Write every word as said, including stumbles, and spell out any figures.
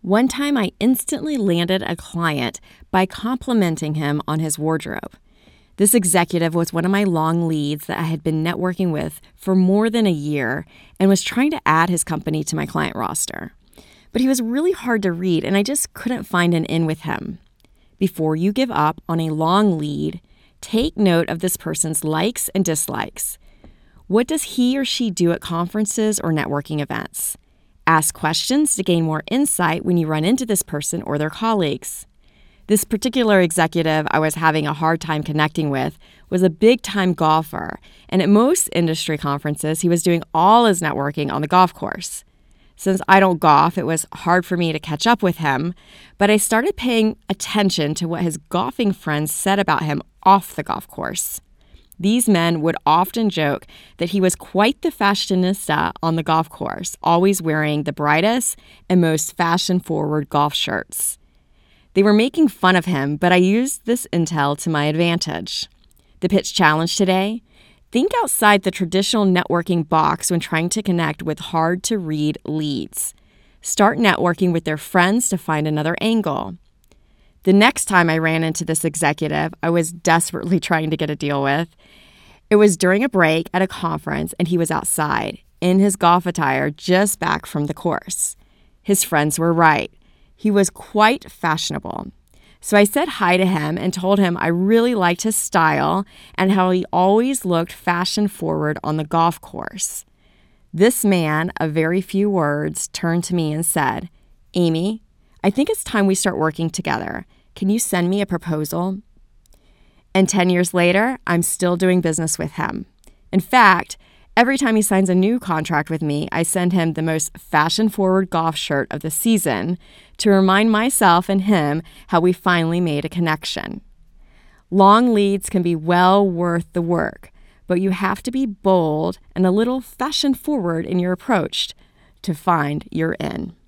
One time I instantly landed a client by complimenting him on his wardrobe. This executive was one of my long leads that I had been networking with for more than a year and was trying to add his company to my client roster. But he was really hard to read, and I just couldn't find an in with him. Before you give up on a long lead, take note of this person's likes and dislikes. What does he or she do at conferences or networking events? Ask questions to gain more insight when you run into this person or their colleagues. This particular executive I was having a hard time connecting with was a big-time golfer, and at most industry conferences, he was doing all his networking on the golf course. Since I don't golf, it was hard for me to catch up with him, but I started paying attention to what his golfing friends said about him off the golf course. These men would often joke that he was quite the fashionista on the golf course, always wearing the brightest and most fashion-forward golf shirts. They were making fun of him, but I used this intel to my advantage. The pitch challenge today: think outside the traditional networking box when trying to connect with hard-to-read leads. Start networking with their friends to find another angle. The next time I ran into this executive I was desperately trying to get a deal with, it was during a break at a conference, and he was outside, in his golf attire, just back from the course. His friends were right. He was quite fashionable. So I said hi to him and told him I really liked his style and how he always looked fashion-forward on the golf course. This man of very few words turned to me and said, "Amy, I think it's time we start working together. Can you send me a proposal?" And ten years later, I'm still doing business with him. In fact, every time he signs a new contract with me, I send him the most fashion-forward golf shirt of the season to remind myself and him how we finally made a connection. Long leads can be well worth the work, but you have to be bold and a little fashion-forward in your approach to find your in.